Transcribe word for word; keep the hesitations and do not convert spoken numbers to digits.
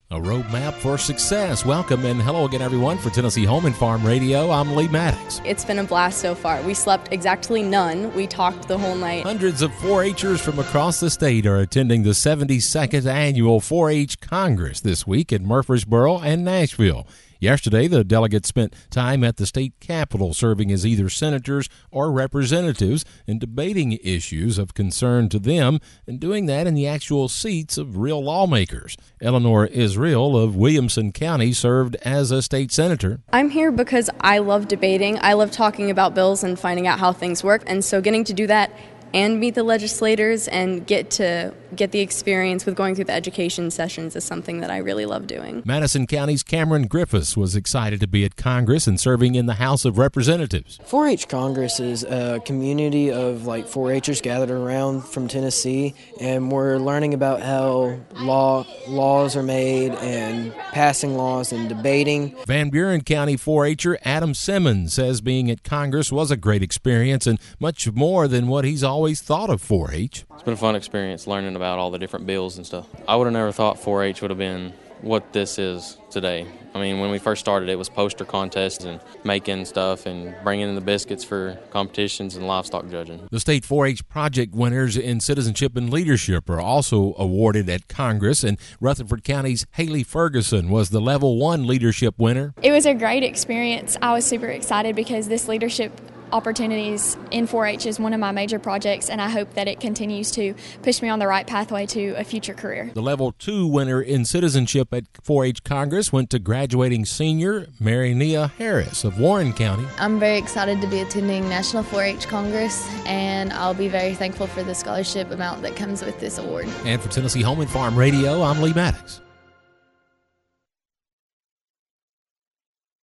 A roadmap for success. Welcome and hello again, everyone, for Tennessee Home and Farm Radio. I'm Lee Maddox. It's been a blast so far. We slept exactly none. We talked the whole night. Hundreds of four H'ers from across the state are attending the seventy-second Annual four H Congress this week in Murfreesboro and Nashville. Yesterday, the delegates spent time at the state capitol serving as either senators or representatives and debating issues of concern to them and doing that in the actual seats of real lawmakers. Eleanor Israel of Williamson County served as a state senator. I'm here because I love debating. I love talking about bills and finding out how things work. And so getting to do that and meet the legislators and get to get the experience with going through the education sessions is something that I really love doing. Madison County's Cameron Griffiths was excited to be at Congress and serving in the House of Representatives. four H Congress is a community of like four H'ers gathered around from Tennessee, and we're learning about how law laws are made and passing laws and debating. Van Buren County four H'er Adam Simmons says being at Congress was a great experience and much more than what he's always thought of four H. It's been a fun experience learning about all the different bills and stuff. I would have never thought four H would have been what this is today. I mean, when we first started, it was poster contests and making stuff and bringing in the biscuits for competitions and livestock judging. The state four H project winners in citizenship and leadership are also awarded at Congress, and Rutherford County's Haley Ferguson was the level one leadership winner. It was a great experience. I was super excited because this leadership opportunities in four H is one of my major projects, and I hope that it continues to push me on the right pathway to a future career. The level two winner in citizenship at four H Congress went to graduating senior Mary Nia Harris of Warren County. I'm very excited to be attending National four H Congress, and I'll be very thankful for the scholarship amount that comes with this award. And for Tennessee Home and Farm Radio, I'm Lee Maddox.